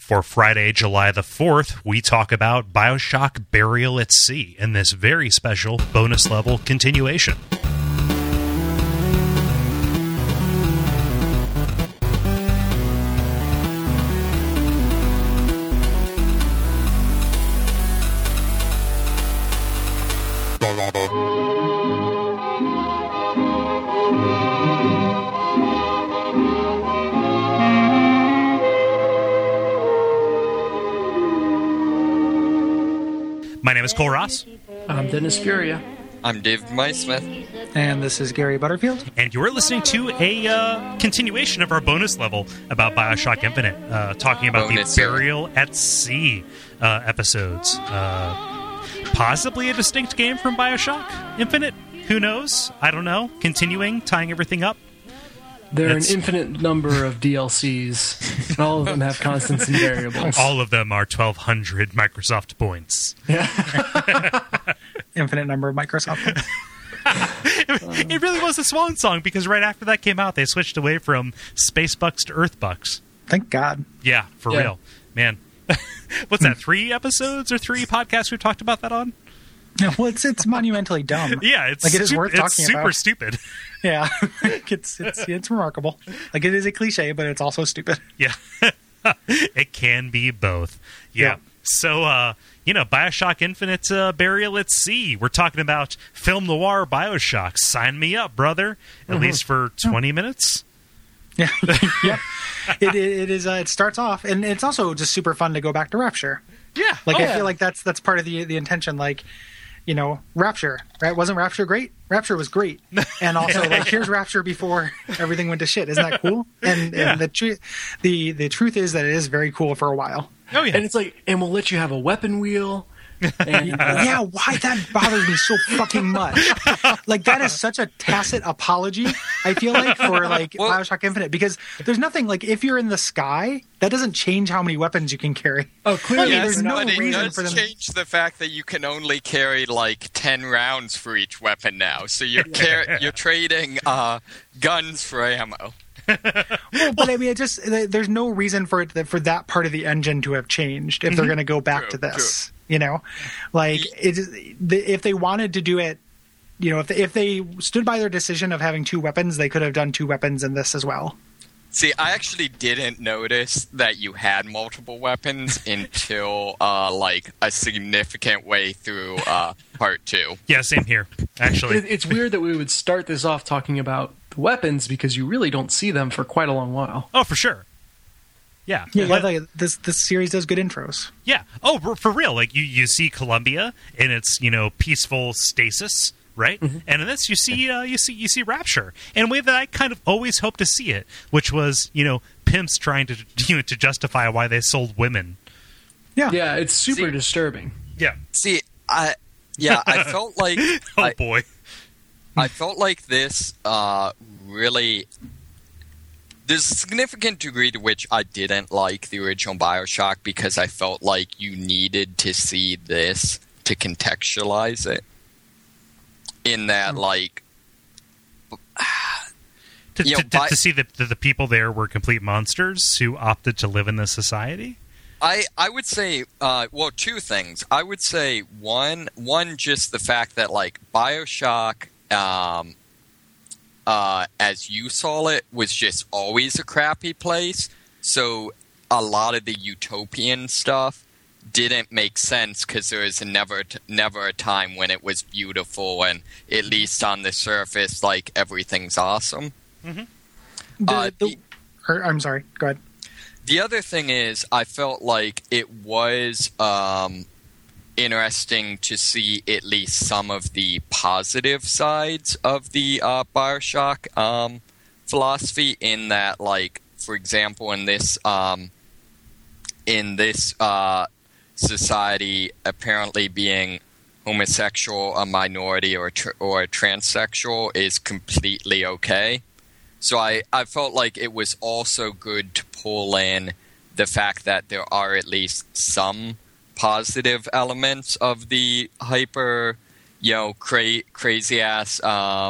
For Friday, July the 4th, we talk about BioShock Burial at Sea in this very special bonus level continuation. My name is Cole Ross. I'm Dennis Furia. I'm Dave Maismith. And this is Gary Butterfield. And you're listening to a continuation of our bonus level about BioShock Infinite, talking about the Burial at Sea episodes. Possibly a distinct game from BioShock Infinite? Who knows? I don't know. Continuing, tying everything up. There are an infinite number of DLCs, and all of them have constants and variables. All of them are 1,200 Microsoft points. Yeah. Infinite number of Microsoft points. It really was a swan song, because right after that came out, they switched away from Space Bucks to Earth Bucks. Thank God. Yeah, for real. Man. What's that, 3 episodes or 3 podcasts we've talked about that on? No, well, it's monumentally dumb. Yeah, it's like it is worth talking about. It's super stupid. Yeah, it's remarkable. Like, it is a cliche, but it's also stupid. Yeah, it can be both. Yeah. So, BioShock Infinite Burial at Sea. We're talking about film noir BioShock. Sign me up, brother. At least for 20 minutes. Yeah, yep. It is. It starts off, and it's also just super fun to go back to Rapture. Yeah, I feel like that's part of the intention. Like, Rapture, right? Wasn't Rapture great? Rapture was great, and also like here's Rapture before everything went to shit. Isn't that cool? And the truth is that it is very cool for a while. Oh yeah, and it's like, and we'll let you have a weapon wheel. And, yeah, why that bothers me so fucking much? Like, that is such a tacit apology, I feel like, for like BioShock Infinite, because there's nothing like, if you're in the sky, that doesn't change how many weapons you can carry. Oh, clearly, there's no reason it for them. Does change the fact that you can only carry like 10 rounds for each weapon now, so you're trading guns for ammo. Well, but I mean, there's no reason for that part of the engine to have changed if they're going to go back to this. True. Like if they wanted to do it, if they stood by their decision of having 2 weapons, they could have done 2 weapons in this as well. See, I actually didn't notice that you had multiple weapons until like a significant way through part 2. Yeah, same here. Actually, it's weird that we would start this off talking about the weapons, because you really don't see them for quite a long while. Oh, for sure. Yeah. Like this series does good intros. Yeah. Oh, for real. Like you see Columbia in its peaceful stasis, right? Mm-hmm. And in this you see Rapture in a way that I kind of always hoped to see it, which was pimps trying to to justify why they sold women. Yeah. Yeah, it's super disturbing. Yeah. See, I felt like boy. I felt like this really. There's a significant degree to which I didn't like the original BioShock, because I felt like you needed to see this to contextualize it. In that, like... To see that the people there were complete monsters who opted to live in this society? I would say, 2 things. I would say, one, just the fact that, like, BioShock... as you saw it, was just always a crappy place. So a lot of the utopian stuff didn't make sense, because there was never a time when it was beautiful and, at least on the surface, like, everything's awesome. Mm-hmm. I'm sorry. Go ahead. The other thing is, I felt like it was interesting to see at least some of the positive sides of the BioShock philosophy, in that, like, for example, in this society, apparently being homosexual, a minority, or transsexual is completely okay. So I felt like it was also good to pull in the fact that there are at least some positive elements of the hyper, crazy ass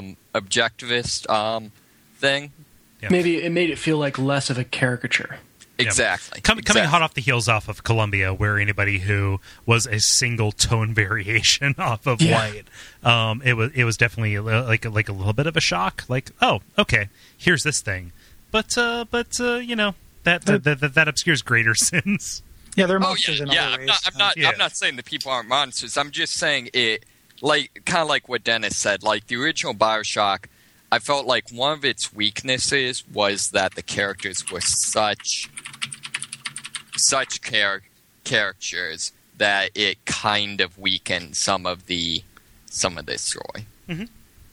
objectivist thing. Yeah. Maybe it made it feel like less of a caricature. Exactly. Coming hot off the heels off of Columbia, where anybody who was a single tone variation off of white, it was definitely like a little bit of a shock. Like, oh, okay, here's this thing, but you know that obscures greater sins. Yeah, they're monsters in other ways. I'm not saying that people aren't monsters. I'm just saying it, like kind of like what Dennis said. Like the original BioShock, I felt like one of its weaknesses was that the characters were such characters that it kind of weakened some of the story. Mm-hmm.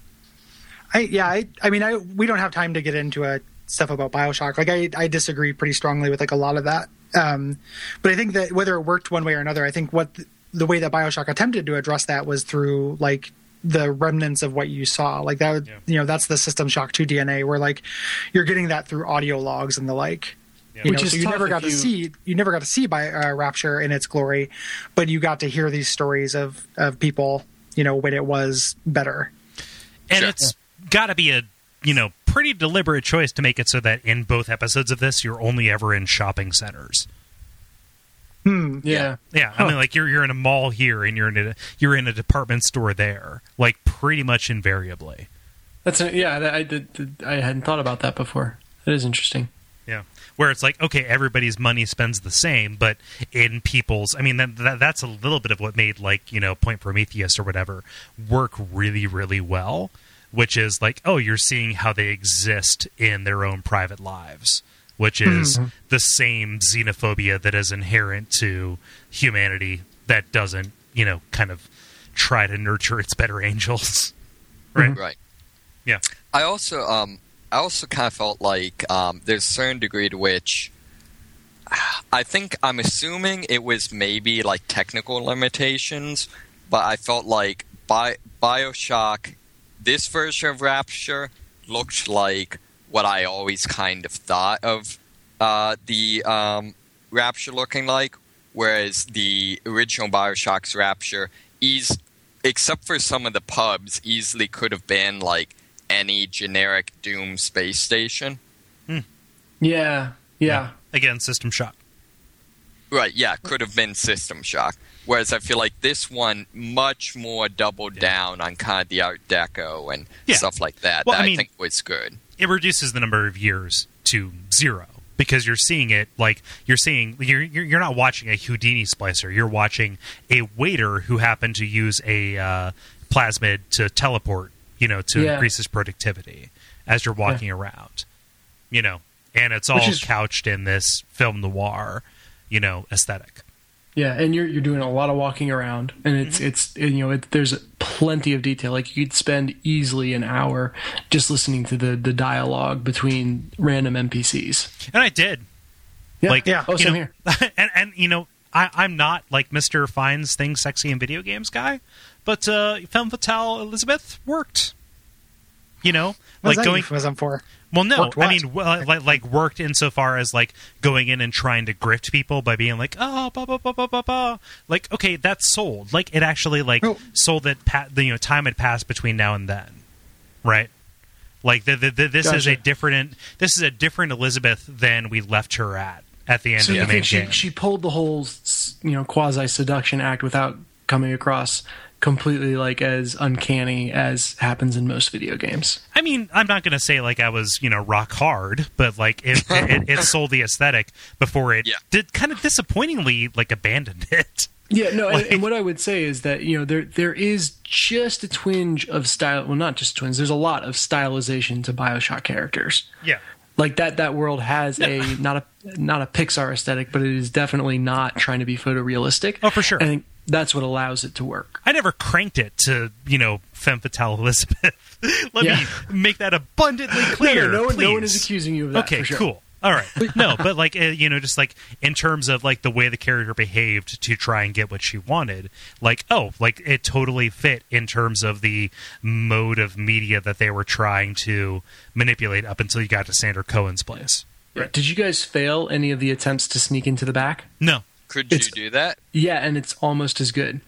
We don't have time to get into stuff about BioShock. Like I disagree pretty strongly with like a lot of that. But I think that whether it worked one way or another, I think what the way that BioShock attempted to address that was through like the remnants of what you saw. Like that, you know, that's the System Shock 2 DNA, where like you're getting that through audio logs and the like. You know, so you never got to see by Rapture in its glory, but you got to hear these stories of people, you know, when it was better. And it's got to be a, you know, pretty deliberate choice to make it so that in both episodes of this, you're only ever in shopping centers. Yeah. I mean, like you're in a mall here, and you're in a department store there, like pretty much invariably. I hadn't thought about that before. That is interesting. Yeah, where it's like, okay, everybody's money spends the same, but in people's, I mean, that's a little bit of what made, like, you know, Point Prometheus or whatever work really, really well, which is like, oh, you're seeing how they exist in their own private lives, which is the same xenophobia that is inherent to humanity that doesn't, you know, kind of try to nurture its better angels. Right? Right. Yeah. I also kind of felt like there's a certain degree to which I'm assuming it was maybe like technical limitations, but I felt like BioShock, this version of Rapture, looked like what I always kind of thought of the Rapture looking like, whereas the original BioShock's Rapture, except for some of the pubs, easily could have been like any generic Doom space station. Yeah. Again, System Shock. Right, yeah, could have been System Shock. Whereas I feel like this one much more doubled down on kind of the Art Deco and stuff like that. Well, that I think was good. It reduces the number of years to 0 because you're seeing it like you're not watching a Houdini splicer. You're watching a waiter who happened to use a plasmid to teleport, you know, to increase his productivity as you're walking around, you know, and it's all couched in this film noir, you know, aesthetic. Yeah, and you're doing a lot of walking around, and it's you know, there's plenty of detail. Like you could spend easily an hour just listening to the dialogue between random NPCs. And I did. Yeah. Like, Oh, same here. And you know, I'm not like Mr. Finds Things Sexy in Video Games guy, but Femme Fatale Elizabeth worked. You know, what like going for. Well, no, I mean, like worked insofar as like going in and trying to grift people by being like, oh, blah, blah, blah, blah, blah, blah. Like, okay, that's sold. Like, it actually sold that you know, time had passed between now and then, right? Like, this is a different Elizabeth than we left her at the end of the main game. She pulled the whole, you know, quasi seduction act without coming across completely like as uncanny as happens in most video games. I mean, I'm not going to say like I was, you know, rock hard, but like it sold the aesthetic before it did kind of disappointingly like abandoned it. Yeah, no, and what I would say is that, you know, there is just a twinge of style. Well, not just twinge. There's a lot of stylization to BioShock characters. Yeah. Like that world has not a Pixar aesthetic, but it is definitely not trying to be photorealistic. Oh, for sure. I think that's what allows it to work. I never cranked it to, you know, Femme Fatale Elizabeth. Let me make that abundantly clear. No one is accusing you of that. Okay, for sure. Cool. All right. No, but like, you know, just like in terms of like the way the character behaved to try and get what she wanted, like, oh, like it totally fit in terms of the mode of media that they were trying to manipulate up until you got to Sandra Cohen's place. Right. Did you guys fail any of the attempts to sneak into the back? No. Could you do that? Yeah, and it's almost as good.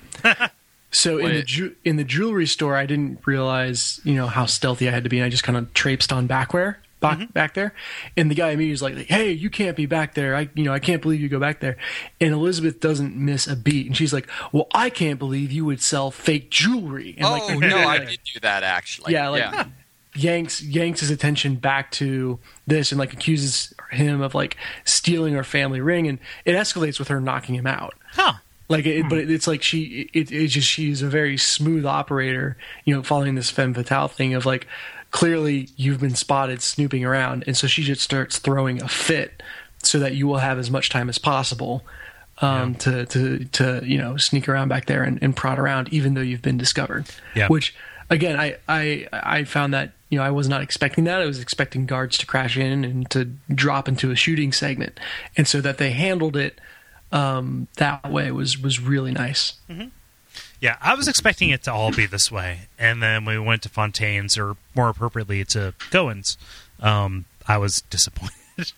So in the jewelry store, I didn't realize, you know, how stealthy I had to be, and I just kind of traipsed on backware. back there, and the guy immediately is like, "Hey, you can't be back there. I can't believe you go back there." And Elizabeth doesn't miss a beat, and she's like, "Well, I can't believe you would sell fake jewelry." And I did do that actually. Yeah, yanks his attention back to this and like accuses him of like stealing her family ring, and it escalates with her knocking him out. Like, but it's like she's a very smooth operator, following this femme fatale thing of like, clearly you've been spotted snooping around, and so she just starts throwing a fit so that you will have as much time as possible to sneak around back there and prod around, even though you've been discovered. Yeah. Which, again, I found that I was not expecting that. I was expecting guards to crash in and to drop into a shooting segment, and so that they handled it that way was really nice. Mm-hmm. Yeah, I was expecting it to all be this way, and then when we went to Fontaine's, or more appropriately to Goins, I was disappointed.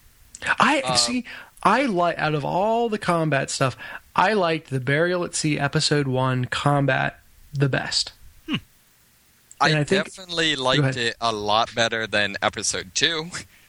I like, out of all the combat stuff, I liked the Burial at Sea Episode 1 combat the best. I definitely liked it a lot better than Episode 2.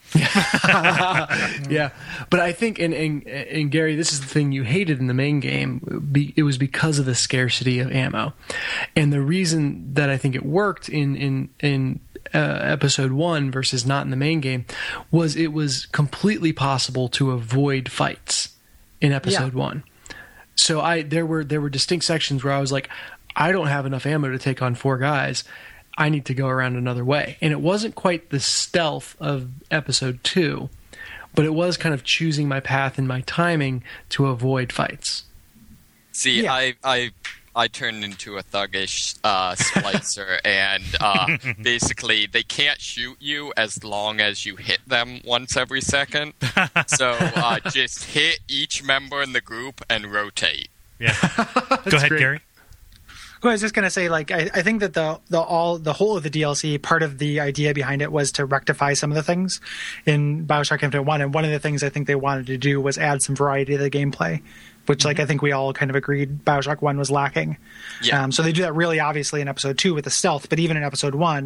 Yeah, but I think, and Gary, this is the thing you hated in the main game. It was because of the scarcity of ammo, and the reason that I think it worked in Episode 1 versus not in the main game was it was completely possible to avoid fights in Episode 1. So there were distinct sections where I was like, I don't have enough ammo to take on 4 guys. I need to go around another way. And it wasn't quite the stealth of Episode 2, but it was kind of choosing my path and my timing to avoid fights. See, I turned into a thuggish splicer, and basically they can't shoot you as long as you hit them once every second. So just hit each member in the group and rotate. Yeah. Go ahead, Gary. Well, I was just going to say, like, I think that the whole of the DLC, part of the idea behind it was to rectify some of the things in BioShock Infinite 1. And one of the things I think they wanted to do was add some variety to the gameplay, which, like, I think we all kind of agreed BioShock 1 was lacking. Yeah. So they do that really obviously in Episode 2 with the stealth, but even in Episode 1,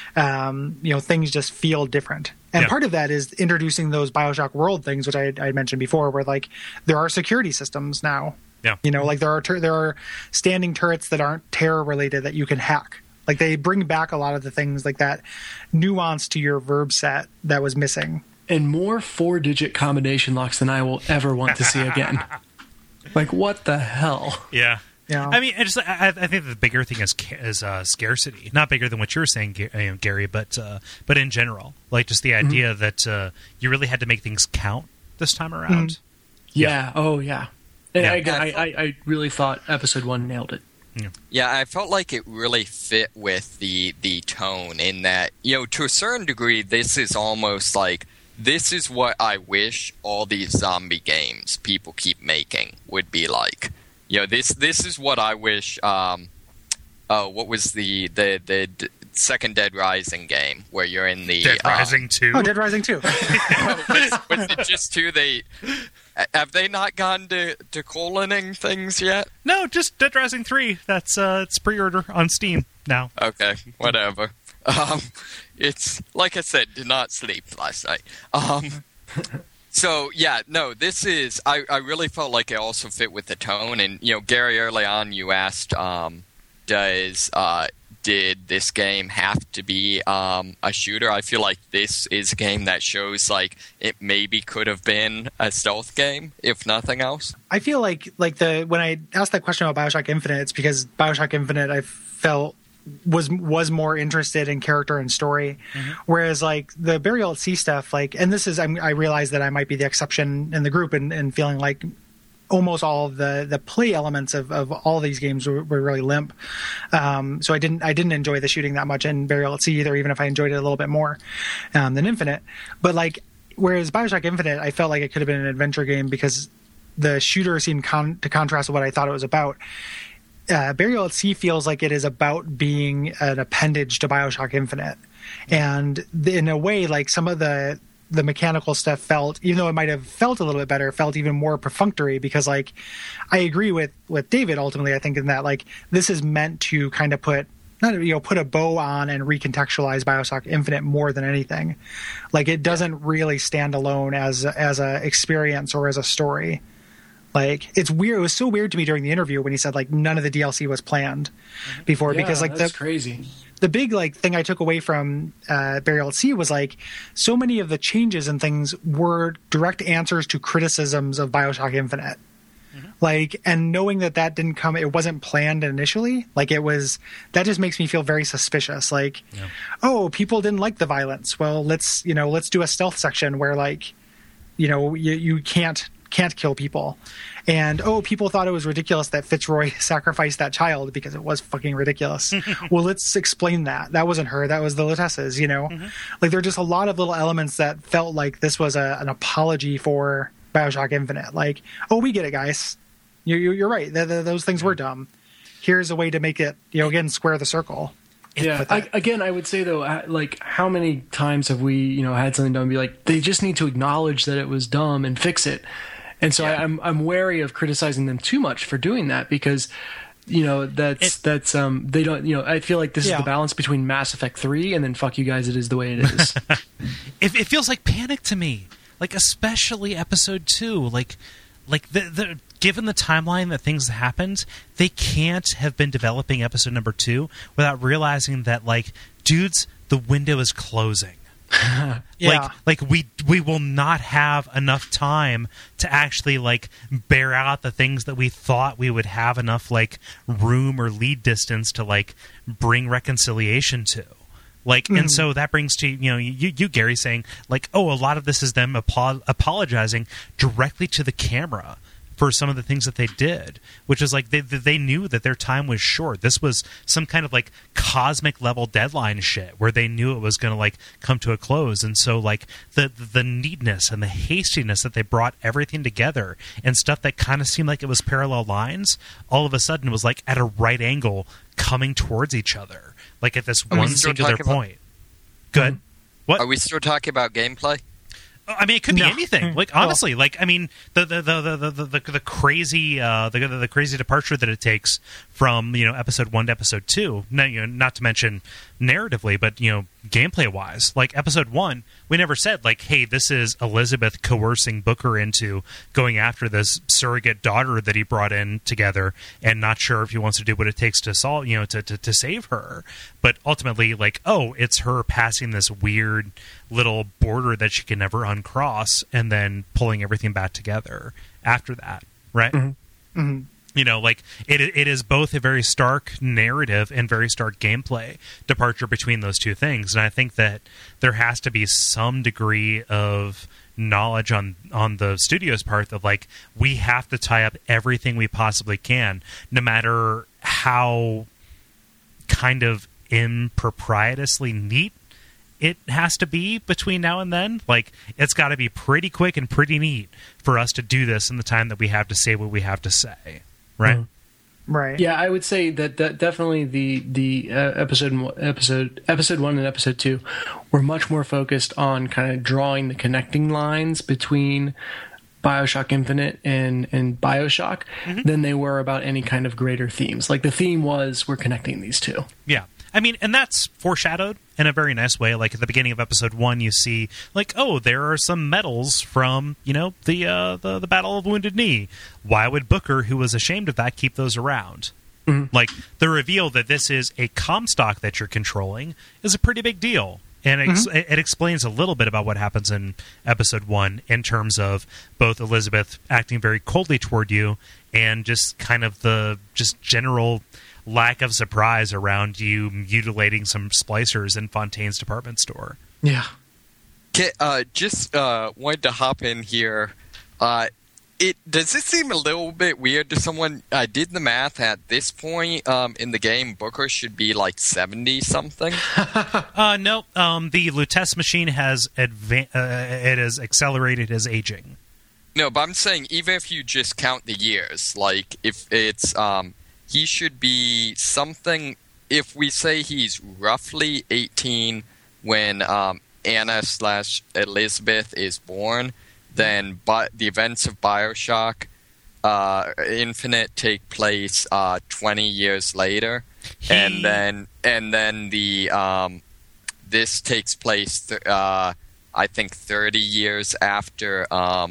things just feel different. And part of that is introducing those BioShock World things, which I mentioned before, where, like, there are security systems now. Yeah. Like there are standing turrets that aren't terror related that you can hack. Like they bring back a lot of the things like that nuance to your verb set that was missing. And more 4-digit combination locks than I will ever want to see again. Like, what the hell? Yeah. Yeah. I mean, I think the bigger thing is scarcity. Not bigger than what you were saying, Gary, but in general, like just the idea that you really had to make things count this time around. Yeah. Oh, yeah. And I really thought Episode 1 nailed it. Yeah, I felt like it really fit with the tone in that, to a certain degree, this is almost like, this is what I wish all these zombie games people keep making would be like. This is what I wish, what was the second Dead Rising game where you're in the... Dead Rising 2? Oh, Dead Rising 2. Was it just 2? Have they not gone to coloning things yet? No, just Dead Rising 3. That's it's pre-order on Steam now. Okay, whatever. It's like I said, did not sleep last night. So yeah, no, this is. I really felt like it also fit with the tone. And Gary, early on, you asked, did this game have to be a shooter? I feel like this is a game that shows like it maybe could have been a stealth game, if nothing else. I feel like when I asked that question about BioShock Infinite, it's because BioShock Infinite I felt was more interested in character and story, whereas like the Burial at Sea stuff, like, and this is I realize that I might be the exception in the group and feeling like almost all of the play elements of all these games were really limp. So I didn't enjoy the shooting that much in Burial at Sea either, even if I enjoyed it a little bit more than Infinite. But like, whereas BioShock Infinite, I felt like it could have been an adventure game because the shooter seemed to contrast with what I thought it was about. Burial at Sea feels like it is about being an appendage to BioShock Infinite. And in a way, like some of the mechanical stuff felt, even though it might have felt a little bit better, felt even more perfunctory because like I agree with David ultimately, I think, in that like this is meant to kind of put put a bow on and recontextualize BioShock Infinite more than anything. Like, it doesn't really stand alone as a experience or as a story. Like, it's weird. It was so weird to me during the interview when he said, like, none of the DLC was planned before, because, like, that's crazy. The big, like, thing I took away from Burial at Sea was, like, so many of the changes and things were direct answers to criticisms of BioShock Infinite. Like, and knowing that didn't come, it wasn't planned initially. Like, that just makes me feel very suspicious. Like, oh, people didn't like the violence. Well, let's do a stealth section where, like, you can't kill people. And, oh, people thought it was ridiculous that Fitzroy sacrificed that child, because it was fucking ridiculous. Well, let's explain that. That wasn't her. That was the Lutesses, Like, there are just a lot of little elements that felt like this was an apology for BioShock Infinite. Like, oh, we get it, guys. You're right. Those things were dumb. Here's a way to make it, again, square the circle. Yeah. I would say, though, like, how many times have we, had something done and be like, they just need to acknowledge that it was dumb and fix it. And so I'm wary of criticizing them too much for doing that, because, they don't, I feel like this is the balance between Mass Effect 3 and then fuck you guys, it is the way it is. It feels like panic to me. Like, especially episode 2, like the given the timeline that things happened, they can't have been developing episode number 2 without realizing that, like, dudes, the window is closing. Like we will not have enough time to actually, like, bear out the things that we thought we would have enough, like, room or lead distance to, like, bring reconciliation to. Like, and so that brings to, you Gary, saying, like, oh, a lot of this is them apologizing directly to the camera for some of the things that they did, which is like they knew that their time was short. This was some kind of, like, cosmic level deadline shit where they knew it was going to, like, come to a close. And so, like, the neatness and the hastiness that they brought everything together and stuff that kind of seemed like it was parallel lines, all of a sudden was, like, at a right angle coming towards each other, like, at this one singular point. Good. What? Are we still talking about gameplay? I mean, it could be anything. Like, honestly, like, I mean, the crazy the crazy departure that it takes from, episode 1 to episode 2. Not to mention narratively, but gameplay wise, like, episode 1, we never said, like, hey, this is Elizabeth coercing Booker into going after this surrogate daughter that he brought in together, and not sure if he wants to do what it takes to solve, to save her. But ultimately, like, oh, it's her passing this weird little border that she can never uncross, and then pulling everything back together after that, right? Like, it is both a very stark narrative and very stark gameplay departure between those two things. And I think that there has to be some degree of knowledge on the studio's part of, like, we have to tie up everything we possibly can, no matter how kind of improprietously neat it has to be between now and then. Like, it's got to be pretty quick and pretty neat for us to do this in the time that we have to say what we have to say. Right. Right. Yeah, I would say that definitely the episode 1 and episode 2 were much more focused on kind of drawing the connecting lines between BioShock Infinite and BioShock than they were about any kind of greater themes. Like, the theme was, we're connecting these two. Yeah. I mean, and that's foreshadowed in a very nice way. Like, at the beginning of episode 1, you see, like, oh, there are some medals from, the Battle of Wounded Knee. Why would Booker, who was ashamed of that, keep those around? Like, the reveal that this is a Comstock that you're controlling is a pretty big deal. And it explains a little bit about what happens in episode 1 in terms of both Elizabeth acting very coldly toward you and just kind of the just general lack of surprise around you mutilating some splicers in Fontaine's department store. Yeah. Just wanted to hop in here. Does this seem a little bit weird to someone? I did the math at this point in the game. Booker should be like 70-something. No, the Lutece machine has it has accelerated his aging. No, but I'm saying even if you just count the years, like if it's he should be something. If we say he's roughly 18 when Anna/Elizabeth is born, then the events of BioShock Infinite take place 20 years later. And then the this takes place I think 30 years after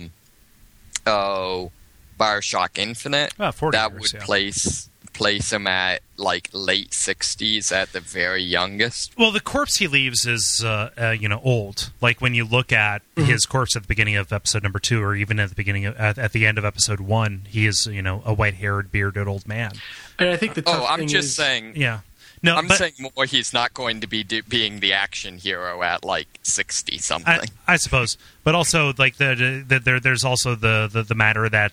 BioShock Infinite. 40 that years, would place him at like late 60s at the very youngest. Well, the corpse he leaves is old. Like when you look at his corpse at the beginning of episode number 2, or even at the beginning of, at the end of episode 1, he is a white-haired, bearded old man. And I think the tough thing is, saying, yeah. No, I'm saying more he's not going to be being the action hero at like 60 something. I suppose, but also like there's also the matter that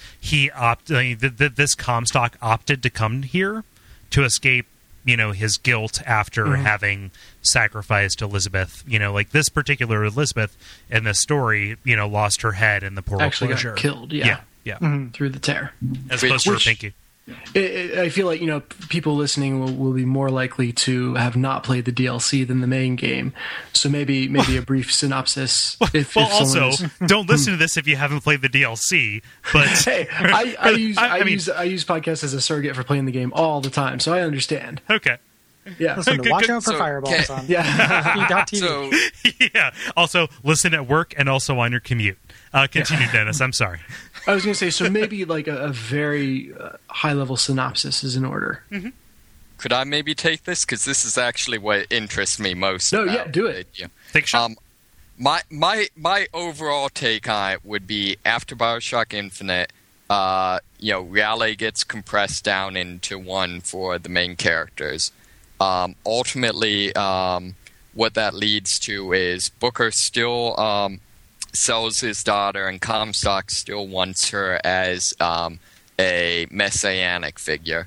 this Comstock opted to come here to escape his guilt after having sacrificed Elizabeth. Like this particular Elizabeth in this story, lost her head in the portal actually closure. got killed. Yeah. Through the tear, as opposed to her pinky. I feel like people listening will be more likely to have not played the DLC than the main game. So maybe a brief synopsis. Also, don't listen to this if you haven't played the DLC. But hey, I use podcasts as a surrogate for playing the game all the time, so I understand. Okay. Yeah. Listen, watch out for fireballs on. Yeah. So yeah. Also, listen at work and also on your commute. Continue, Dennis. I'm sorry. I was going to say, so maybe like a very high-level synopsis is in order. Mm-hmm. Could I maybe take this? Because this is actually what interests me most. No, yeah, do it. Take a shot. My overall take on it would be after BioShock Infinite, Raleigh gets compressed down into one for the main characters. Ultimately, what that leads to is Booker still sells his daughter, and Comstock still wants her as a messianic figure.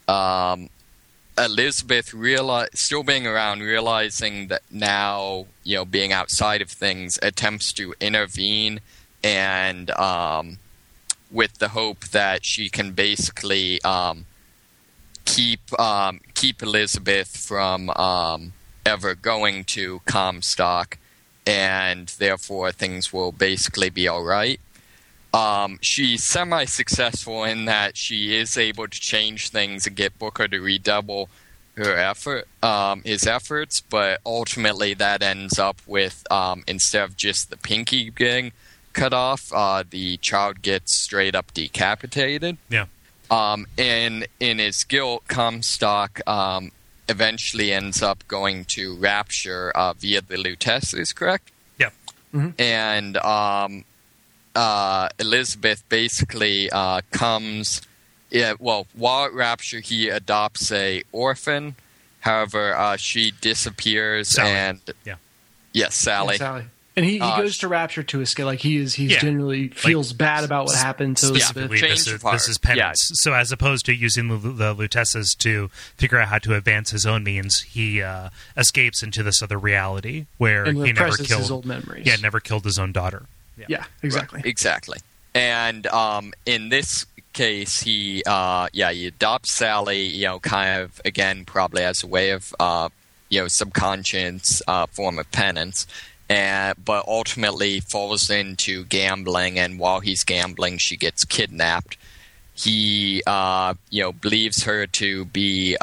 Elizabeth still being around, realizing that now, being outside of things, attempts to intervene, and with the hope that she can basically keep Elizabeth from ever going to Comstock, and therefore things will basically be all right. She's semi-successful in that she is able to change things and get Booker to redouble his efforts, but ultimately that ends up with, instead of just the pinky getting cut off, the child gets straight up decapitated. Yeah. And in his guilt, Comstock eventually ends up going to Rapture via the Luteces, correct? Yeah. Mm-hmm. And Elizabeth basically comes... while at Rapture, he adopts a orphan. However, she disappears. Sally. And yes, Sally. Yeah, Sally. And he goes to Rapture to escape. Like he genuinely feels bad about what happened to Elizabeth. This is penance. So as opposed to using the Luteces to figure out how to advance his own means, he escapes into this other reality where he never killed his old memories. Yeah, never killed his own daughter. Yeah, exactly. Right, exactly. And in this case, he adopts Sally, kind of, again, probably as a way of, subconscious form of penance. But ultimately falls into gambling, and while he's gambling, she gets kidnapped. He, believes her to be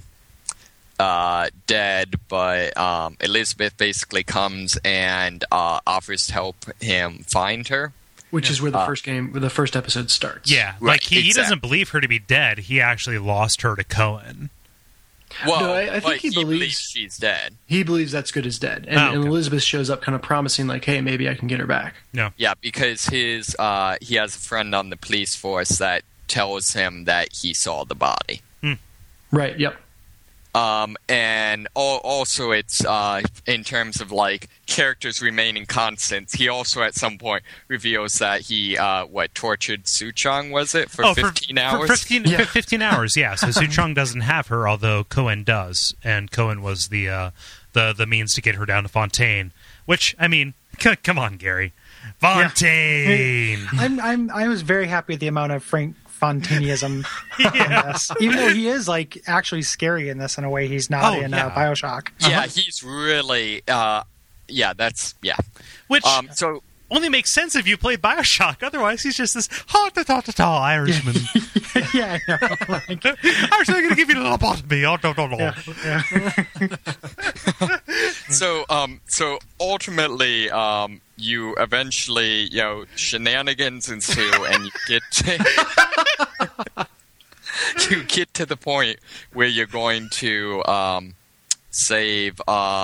dead, but Elizabeth basically comes and offers to help him find her. Which is where the first episode starts. Yeah, right, like he doesn't believe her to be dead. He actually lost her to Cohen. Well, no, I think he believes she's dead. He believes that's good as dead. And Elizabeth shows up kind of promising, like, hey, maybe I can get her back. No. Yeah, because he has a friend on the police force that tells him that he saw the body. Right, yep. And also it's, in terms of, like, characters remaining constant, he also at some point reveals that he, tortured Suchong, was it? For 15 hours? For 15 hours, yeah. So Suchong doesn't have her, although Cohen does. And Cohen was the means to get her down to Fontaine. Which, I mean, come on, Gary. Fontaine! Yeah. I was very happy with the amount of Frank Fontaineism in this. Even though he is like actually scary in this in a way he's not in BioShock. Yeah, he's really Which only makes sense if you played Bioshock. Otherwise, he's just this Irishman. Yeah, I know. Like, I'm still going to give you a little lobotomy. So ultimately, you eventually, shenanigans ensue, and you get to the point where you're going to save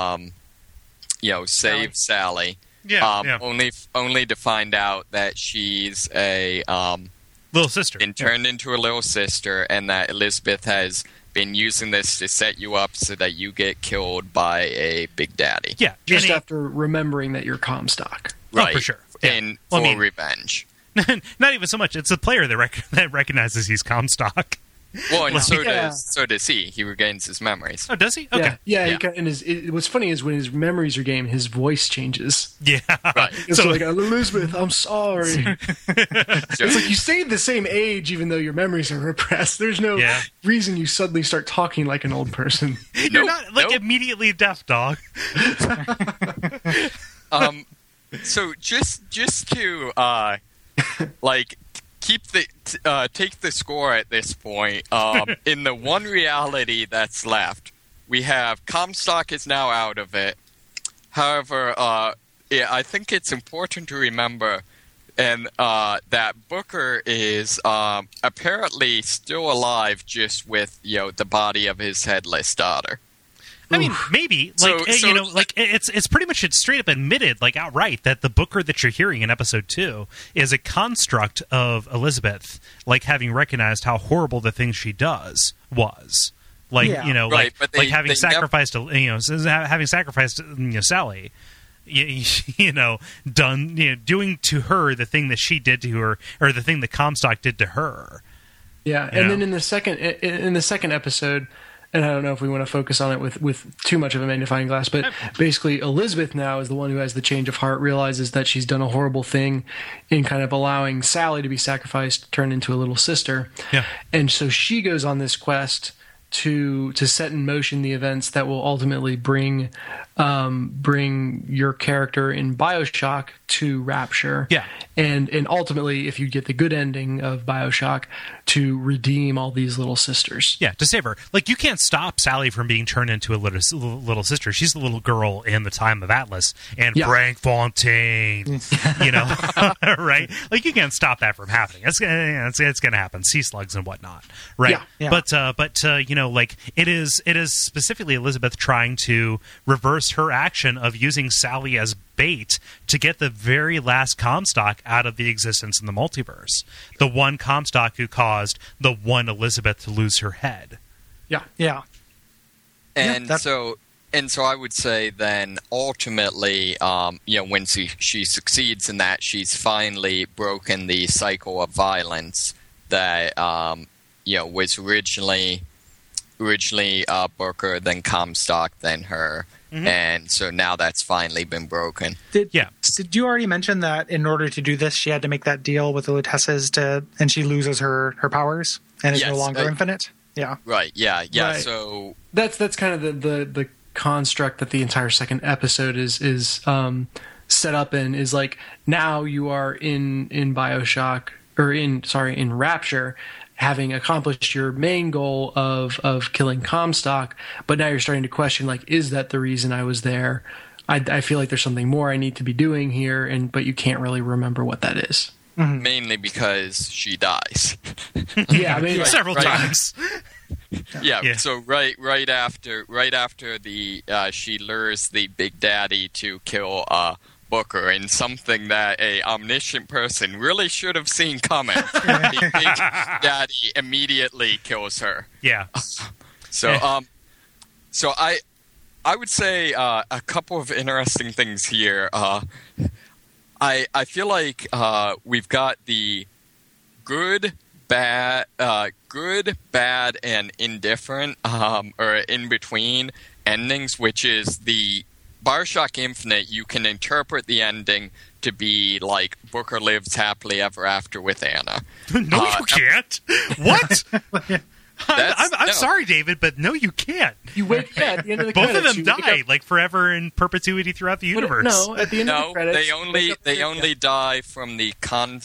Sally. Yeah, Only to find out that she's a little sister, and turned into a little sister, and that Elizabeth has been using this to set you up so that you get killed by a Big Daddy. Yeah, just after remembering that you're Comstock. Right, for sure. Yeah. And for revenge. Not even so much. It's the player that recognizes he's Comstock. Well, and so does he. He regains his memories. Oh, does he? Okay. Yeah. What's funny is when his memories regain, his voice changes. Yeah. Right. It's like, Elizabeth, I'm sorry. It's like you stayed the same age even though your memories are repressed. There's no reason you suddenly start talking like an old person. You're not immediately deaf, dog. So just to take the score at this point. In the one reality that's left, we have Comstock is now out of it. However, I think it's important to remember that Booker is apparently still alive, just with the body of his headless daughter. I mean, maybe it's pretty much straight up admitted, outright, that the Booker that you're hearing in episode 2 is a construct of Elizabeth, having recognized how horrible the thing she does was, having sacrificed Sally, doing to her the thing that she did to her, or the thing that Comstock did to her. Yeah, and then in the second episode. And I don't know if we want to focus on it with too much of a magnifying glass, but basically Elizabeth now is the one who has the change of heart, realizes that she's done a horrible thing in kind of allowing Sally to be sacrificed, turned into a little sister. Yeah. And so she goes on this quest to set in motion the events that will ultimately bring your character in BioShock to Rapture. Yeah. And ultimately, if you get the good ending of BioShock, to redeem all these little sisters. Yeah, to save her. You can't stop Sally from being turned into a little sister. She's the little girl in the time of Atlas and Frank Fontaine. Right? You can't stop that from happening. It's going to happen. Sea slugs and whatnot. Right? Yeah. But it is specifically Elizabeth trying to reverse her action of using Sally as bait to get the very last Comstock out of the existence in the multiverse. The one Comstock who caused the one Elizabeth to lose her head. Yeah. Yeah. And so I would say then ultimately, when she succeeds in that, she's finally broken the cycle of violence that, was originally Booker, then Comstock, then her. Mm-hmm. And so now that's finally been broken. Did you already mention that in order to do this, she had to make that deal with the Lutesses and she loses her powers and is no longer infinite? Yeah. Right. Yeah. Yeah. Right. So that's kind of the construct that the entire second episode is set up in, is now you are in BioShock, or in Rapture, having accomplished your main goal of killing Comstock, but now you're starting to question, is that the reason I was there? I feel like there's something more I need to be doing here, but you can't really remember what that is. Mm-hmm. Mainly because she dies. Yeah, I mean, several times. Yeah. So right after the she lures the Big Daddy to kill Booker, in something that a omniscient person really should have seen coming. The Big Daddy immediately kills her. Yeah. So I would say a couple of interesting things here. I feel like we've got the good, bad, and indifferent, or in between endings, which is the BioShock Infinite. You can interpret the ending to be Booker lives happily ever after with Anna. No, you can't. What? I'm sorry, David, but no, you can't. You wait at the end of the Both credits. of them die like forever in perpetuity throughout the universe. No, at the end of the credits, they only die from the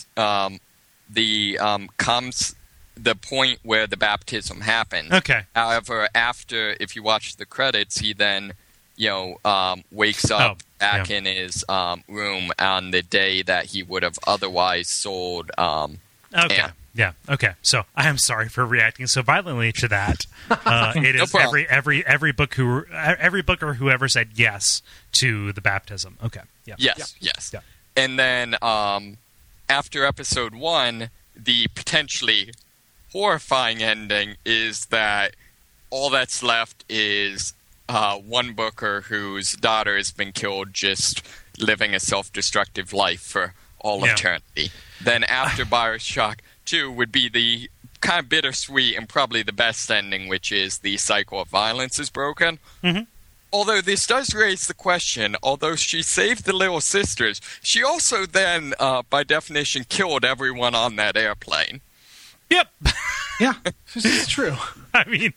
point where the baptism happened. Okay. However, after, if you watch the credits, he then wakes up back in his room on the day that he would have otherwise sold. Okay. Anne. Yeah. Okay. So I am sorry for reacting so violently to that. It is every booker who ever said yes to the baptism. Okay. Yeah. Yes. Yeah. And then after episode 1, the potentially horrifying ending is that all that's left is one booker whose daughter has been killed, just living a self-destructive life for all eternity. Then after Bioshock 2 would be the kind of bittersweet and probably the best ending, which is the cycle of violence is broken. Mm-hmm. Although this does raise the question, although she saved the little sisters, she also then, by definition, killed everyone on that airplane. Yep. Yeah, this is true. I mean,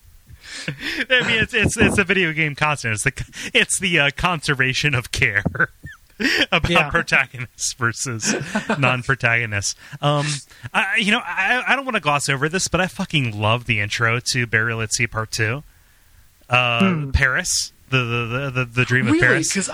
it's a video game constant. It's the conservation of care about protagonists versus non-protagonists. I don't want to gloss over this, but I fucking love the intro to Burial at Sea Part 2. Paris. The dream of Paris. Because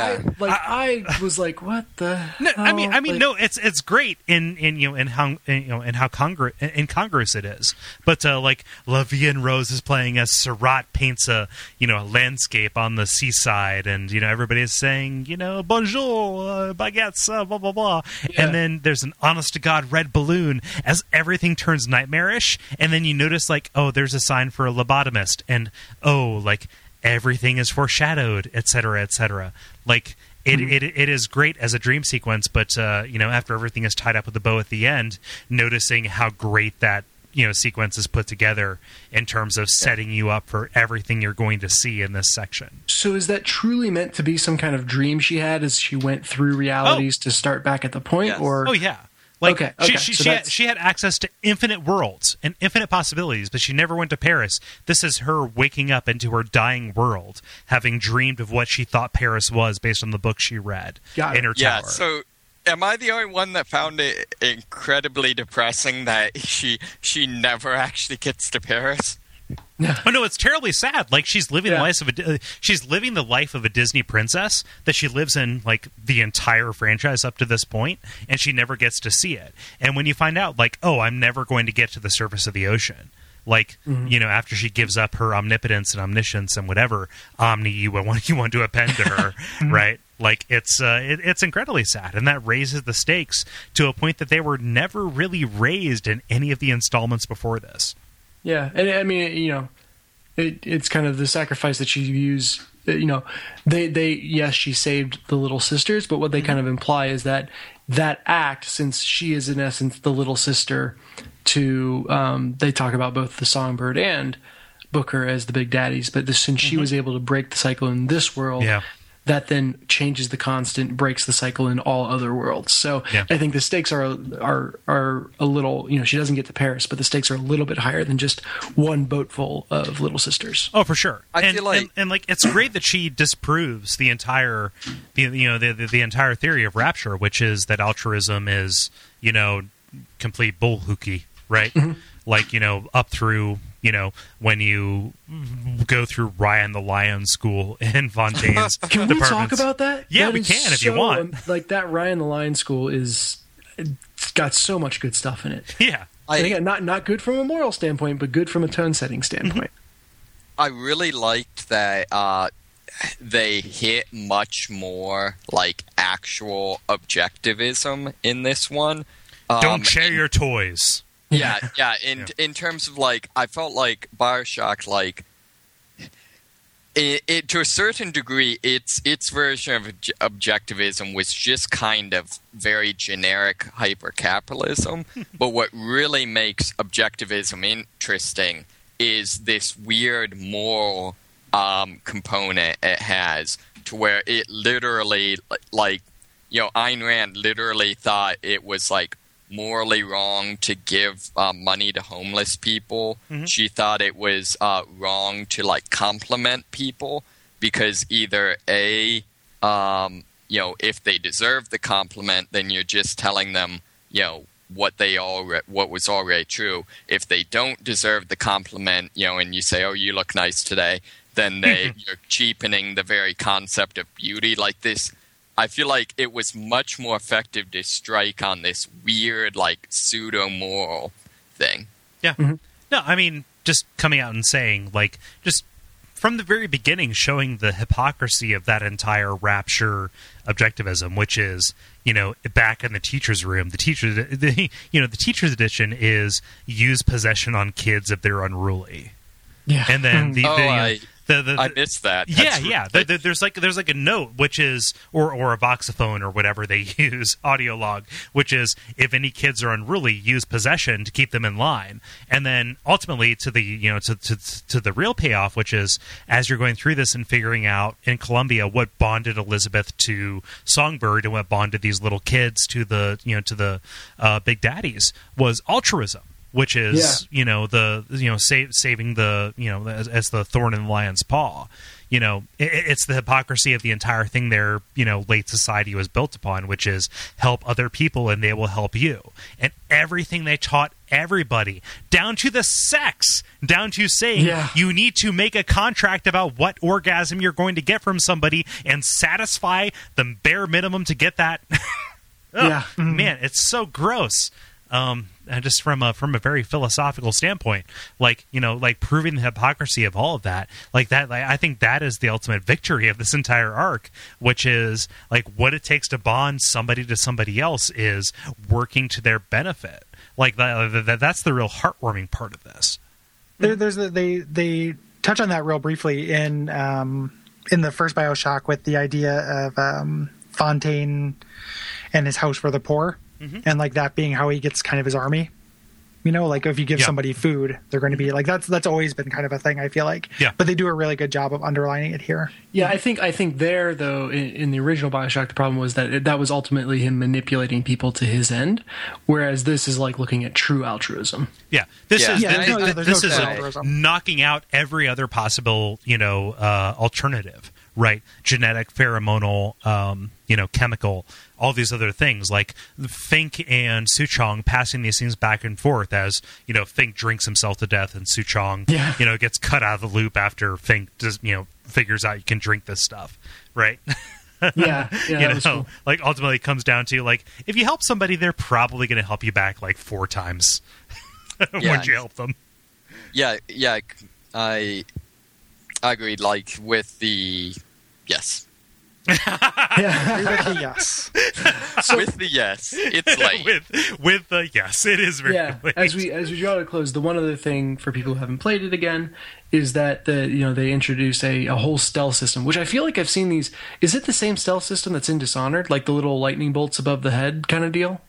I was like, what the hell? No, no, it's great in how incongruous it is. But like La Vie en Rose is playing as Seurat paints a landscape on the seaside, and everybody is saying bonjour baguettes blah blah blah, and then there's an honest to god red balloon as everything turns nightmarish, and then you notice there's a sign for a lobotomist, and everything is foreshadowed, etc., etc. It is great as a dream sequence, but after everything is tied up with a bow at the end, noticing how great that sequence is put together in terms of setting you up for everything you're going to see in this section. So is that truly meant to be some kind of dream she had as she went through realities to start back at the point? Yes. Or Okay. She had access to infinite worlds and infinite possibilities, but she never went to Paris. This is her waking up into her dying world, having dreamed of what she thought Paris was based on the book she read in her tower. Yeah, so am I the only one that found it incredibly depressing that she never actually gets to Paris? Oh no, it's terribly sad. She's living the life of a Disney princess that she lives in the entire franchise up to this point, and she never gets to see it. And when you find out I'm never going to get to the surface of the ocean, after she gives up her omnipotence and omniscience and whatever omni you want to append to her, right? It's incredibly sad, and that raises the stakes to a point that they were never really raised in any of the installments before this. Yeah, and I mean, it's kind of the sacrifice that she views. She saved the little sisters, but what they kind of imply is that act, since she is in essence the little sister to, they talk about both the Songbird and Booker as the big daddies, but since she was able to break the cycle in this world, that then changes the constant, breaks the cycle in all other worlds. So I think the stakes are a little, she doesn't get to Paris, but the stakes are a little bit higher than just one boat full of little sisters. Oh, for sure. I feel like it's great that she disproves the entire the entire theory of rapture, which is that altruism is complete bullhooky, right? Up through when you go through Ryan the Lion School in Fontaine's Can we talk about that? Yeah, that we can if you want. That Ryan the Lion School it's got so much good stuff in it. Yeah. And again, not good from a moral standpoint, but good from a tone setting standpoint. I really liked that they hit much more actual objectivism in this one. Don't share your toys. Yeah. In terms of I felt like Bioshock, it to a certain degree, its version of objectivism was just kind of very generic hyper-capitalism. But what really makes objectivism interesting is this weird moral component it has, to where it literally, Ayn Rand literally thought it was morally wrong to give money to homeless people. Mm-hmm. She thought it was wrong to like compliment people because either if they deserve the compliment, then you're just telling them, what was already true. If they don't deserve the compliment, and you say, "Oh, you look nice today," then you're cheapening the very concept of beauty. Like this, I feel like it was much more effective to strike on this weird, like pseudo-moral thing. Yeah. Mm-hmm. No, I mean, just coming out and saying, like, just from the very beginning, showing the hypocrisy of that entire rapture objectivism, which is, back in the teacher's room, the teacher's edition is use possession on kids if they're unruly. Yeah. And then I missed that. There's like a note, which is or a voxophone or whatever they use, audio log, which is if any kids are unruly, use possession to keep them in line. And then ultimately to the to the real payoff, which is as you're going through this and figuring out in Columbia what bonded Elizabeth to Songbird and what bonded these little kids to the Big Daddies was altruism. Which is, saving the, as the thorn in the lion's paw. It's the hypocrisy of the entire thing their, late society was built upon, which is help other people and they will help you. And everything they taught everybody, down to the sex, down to saying you need to make a contract about what orgasm you're going to get from somebody and satisfy the bare minimum to get that. Man, it's so gross. Just from a very philosophical standpoint, like proving the hypocrisy of all of that, I think that is the ultimate victory of this entire arc, which is like what it takes to bond somebody to somebody else is working to their benefit. Like that's the real heartwarming part of this. They touch on that real briefly in the first BioShock with the idea of Fontaine and his house for the poor. Mm-hmm. And like that being how he gets kind of his army, like if you give somebody food, they're going to be like that's always been kind of a thing, I feel like. Yeah. But they do a really good job of underlining it here. Yeah, I think there though in the original BioShock the problem was that was ultimately him manipulating people to his end, whereas this is like looking at true altruism. Yeah, this is knocking out every other possible alternative. Right, genetic, pheromonal, chemical, all these other things like Fink and Suchong passing these things back and forth as Fink drinks himself to death and Suchong gets cut out of the loop after Fink just figures out you can drink this stuff, right? Cool. Like ultimately it comes down to like if you help somebody, they're probably going to help you back like 4 times once you help them. Yeah, I agreed. Like with the yes. With the yes. With the yes, it's late. with the yes, it is very late. As we draw to a close, the one other thing for people who haven't played it again is that they introduced a whole stealth system, which I feel like I've seen these. Is it the same stealth system that's in Dishonored, like the little lightning bolts above the head kind of deal?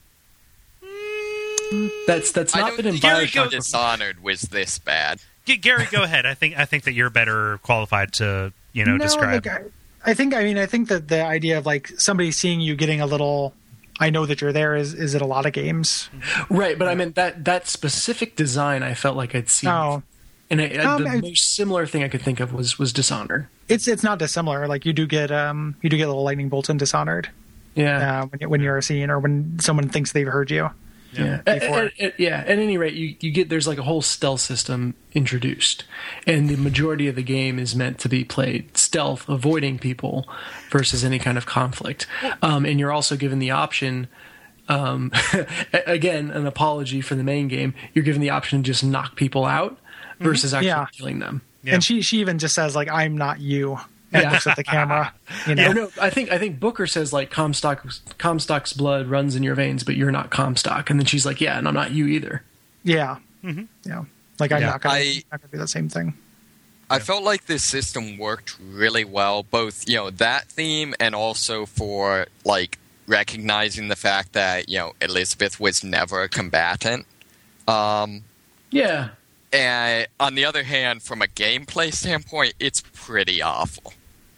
That's not been in BioShock. Dishonored was this bad. Gary, go ahead. I think that you're better qualified to describe. I think that the idea of like somebody seeing you getting a little, I know that you're there is in a lot of games, right? But I mean that specific design, I felt like I'd seen. Oh, and the most similar thing I could think of was Dishonored. It's not dissimilar. Like you do get little lightning bolts in Dishonored. Yeah, when you're seen or when someone thinks they've heard you. Yeah. At any rate, you get there's like a whole stealth system introduced, and the majority of the game is meant to be played stealth, avoiding people versus any kind of conflict. And you're also given the option. Again, an apology for the main game. You're given the option to just knock people out versus actually killing them. Yeah. And she even just says like, "I'm not you." And looks at the camera. No, I think Booker says like Comstock's blood runs in your veins, but you're not Comstock. And then she's like, yeah, and I'm not you either. Yeah. Mm-hmm. Yeah. Like I'm not gonna do the same thing. I felt like this system worked really well, both that theme and also for like recognizing the fact that Elizabeth was never a combatant. Yeah. And on the other hand, from a gameplay standpoint, it's pretty awful.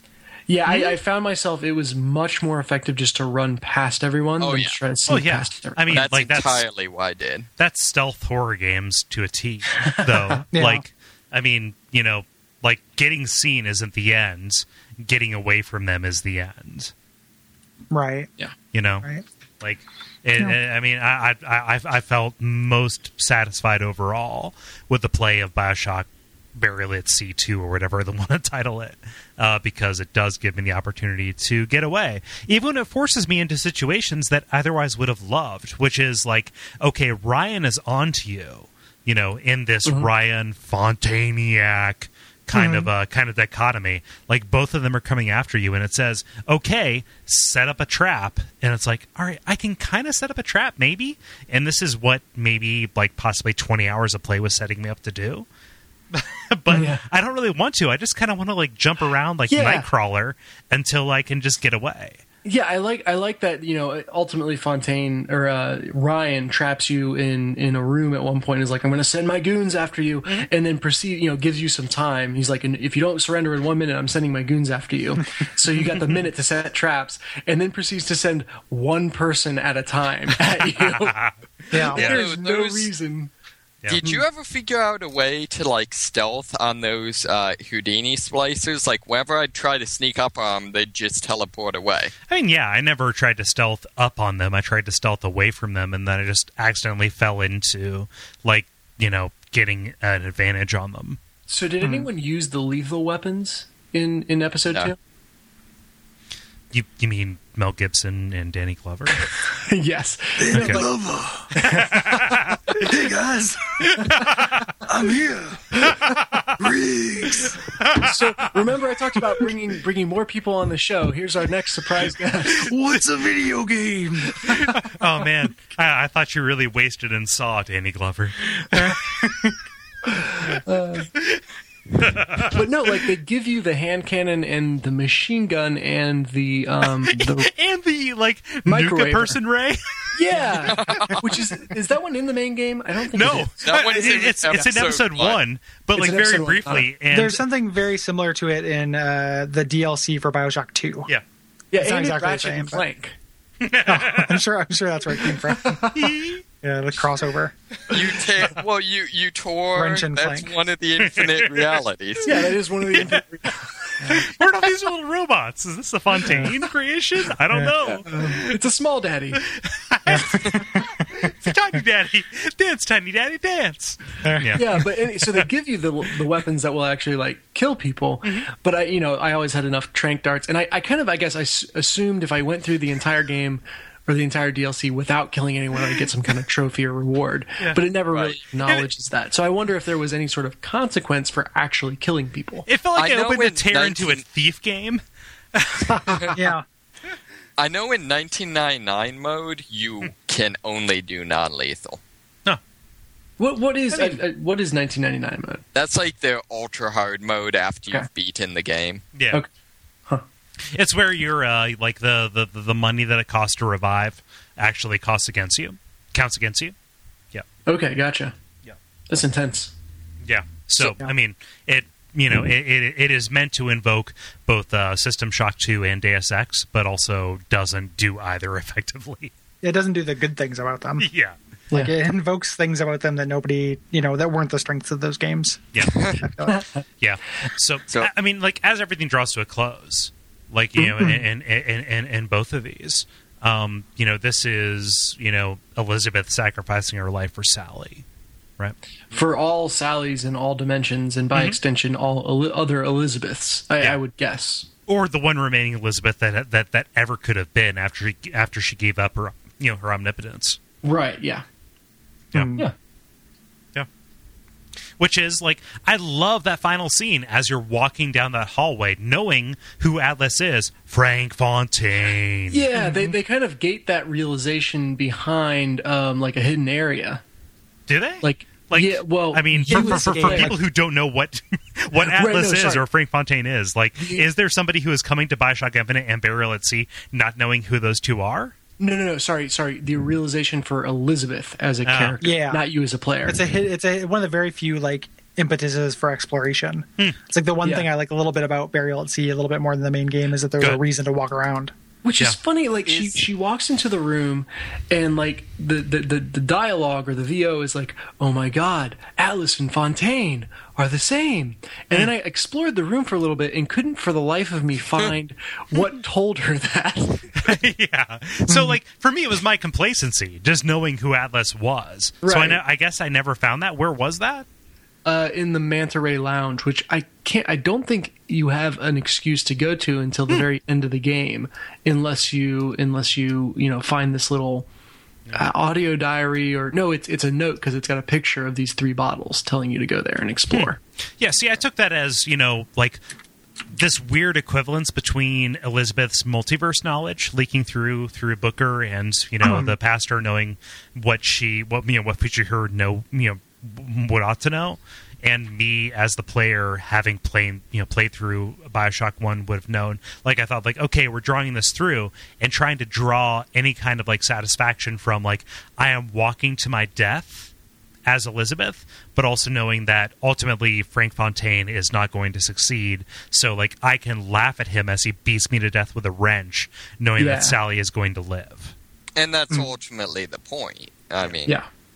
Yeah, I found myself, it was much more effective just to run past everyone than to try to sneak past everyone. I mean, that's entirely what I did. That's stealth horror games to a T, though. Yeah. Like, I mean, like getting seen isn't the end. Getting away from them is the end. Right. Yeah. Right. Like, I mean, I felt most satisfied overall with the play of BioShock Burial at Sea 2 or whatever they want to title it, because it does give me the opportunity to get away, even when it forces me into situations that I otherwise would have loved, which is like, okay, Ryan is onto you, in this Ryan Fontainiac kind of dichotomy. Like, both of them are coming after you, and it says, okay, set up a trap, and it's like, all right, I can kind of set up a trap, maybe, and this is what maybe like possibly 20 hours of play was setting me up to do. But I don't really want to. I just kind of want to like jump around like Nightcrawler until I can just get away. Yeah, I like that. Ultimately, Fontaine or Ryan traps you in a room at one point. Is like, I'm going to send my goons after you, and then gives you some time. He's like, and if you don't surrender in 1 minute, I'm sending my goons after you. So you got the minute to set traps, and then proceeds to send one person at a time at you. Yeah, There's no reason. Yeah. Did you ever figure out a way to like stealth on those Houdini splicers? Like whenever I'd try to sneak up on them, they'd just teleport away. I mean, I never tried to stealth up on them. I tried to stealth away from them, and then I just accidentally fell into like, getting an advantage on them. So did anyone use the lethal weapons in episode 2? You mean Mel Gibson and Danny Glover? Yes. Okay. Hey guys, I'm here. Riggs. So remember, I talked about bringing more people on the show. Here's our next surprise guest. What's a video game? Oh man, I thought you really wasted and saw Danny Glover. But no, like they give you the hand cannon and the machine gun and the and the like microwave nuka person ray. Yeah, which is that one in the main game? I don't think No, it is. That one is it's in episode 1, but It's like in very episode 1. briefly. And there's something very similar to it in the DLC for BioShock 2. yeah. Yeah, It's not and exactly the Ratchet same, and but- Clank. I'm sure that's where it came from. Yeah, the crossover. You tore. Wrench and That's Clank. one of the infinite realities. Yeah, that is one of the. Where are all these little robots? Is this a Fontaine creation? I don't know. It's a small daddy. Tiny Daddy, dance, Tiny Daddy, dance. Yeah. Yeah, but so they give you the weapons that will actually like kill people. But I always had enough tranq darts, and I guess I assumed if I went through the entire game or the entire DLC without killing anyone, I'd get some kind of trophy or reward. Yeah. But it never really acknowledges that. So I wonder if there was any sort of consequence for actually killing people. It felt like I it know opened a in tear into a thief game. Yeah. I know in 1999 mode you can only do non-lethal. What is 1999 mode? That's like their ultra hard mode after Okay. you've beaten the game. Yeah. Okay. Huh. It's where you're like the money that it costs to revive actually counts against you. Okay, gotcha. Yeah. That's intense. Yeah. So Yeah. I mean, it it is meant to invoke both System Shock 2 and Deus Ex, but also doesn't do either effectively. It doesn't do the good things about them. Yeah. Like it invokes things about them that nobody, that weren't the strengths of those games. Yeah. I feel like. Yeah. So I mean, like as everything draws to a close, like in both of these, this is Elizabeth sacrificing her life for Sally, right? For all Sallys in all dimensions, and by extension, all other Elizabeths, I would guess. Or the one remaining Elizabeth that ever could have been after she gave up her her omnipotence. Right, yeah. Yeah. Yeah. Which is like, I love that final scene as you're walking down that hallway, knowing who Atlas is, Frank Fontaine. Yeah, they kind of gate that realization behind like a hidden area. Do they? Like yeah, well, I mean, you for would say, people who don't know what Atlas is sorry. or Frank Fontaine is, like, is there somebody who is coming to BioShock Infinite and Burial at Sea not knowing who those two are? No, sorry. The realization for Elizabeth as a character, Yeah. not you as a player. It's one of the very few like impetuses for exploration. It's like the one thing I like a little bit about Burial at Sea, a little bit more than the main game, is that there's a reason to walk around. Which is funny, like she walks into the room and like the dialogue or the VO is like, oh my god, Atlas and Fontaine are the same. And then I explored the room for a little bit and couldn't for the life of me find what told her that. Yeah. So like for me it was my complacency, just knowing who Atlas was. Right. So I guess I never found that. Where was that? In the Manta Ray Lounge, which I don't think you have an excuse to go to until the very end of the game, unless you find this little audio diary, or no, it's a note because it's got a picture of these 3 bottles telling you to go there and explore. Yeah, see, I took that as, like this weird equivalence between Elizabeth's multiverse knowledge leaking through Booker and, the pastor knowing what Future Her would ought to know, and me as the player having played through BioShock 1 would have known. Like I thought, like, okay, we're drawing this through and trying to draw any kind of like satisfaction from like I am walking to my death as Elizabeth, but also knowing that ultimately Frank Fontaine is not going to succeed. So like I can laugh at him as he beats me to death with a wrench, knowing that Sally is going to live. And that's ultimately the point. I mean,